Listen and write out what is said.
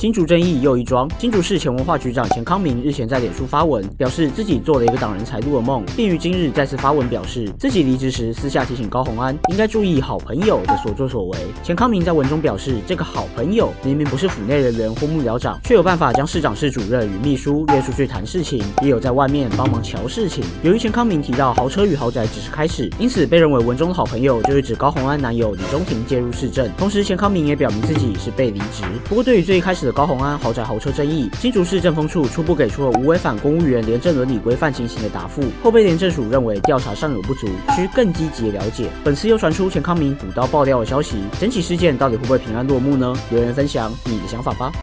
新竹争议又一桩，新竹市前文化局长钱康明日前在脸书发文，表示自己做了一个挡人财路的梦，并于今日再次发文表示，自己离职时私下提醒高虹安应该注意好朋友的所作所为。钱康明在文中表示，这个好朋友明明不是府内人员或幕僚长，却有办法将市长室主任与秘书约出去谈事情，也有在外面帮忙瞧事情。由于钱康明提到豪车与豪宅只是开始，因此被认为文中的好朋友就是指高虹安男友李中庭介入市政。同时，钱康明也表明自己是被离职。不过，对于最一开始的高虹安豪宅豪车争议，新竹市政风处初步给出了无违反公务员廉政伦理规范情形的答复，后被廉政署认为调查尚有不足，需更积极的了解。本次又传出钱康明补刀爆料的消息，整起事件到底会不会平安落幕呢？留言分享你的想法吧。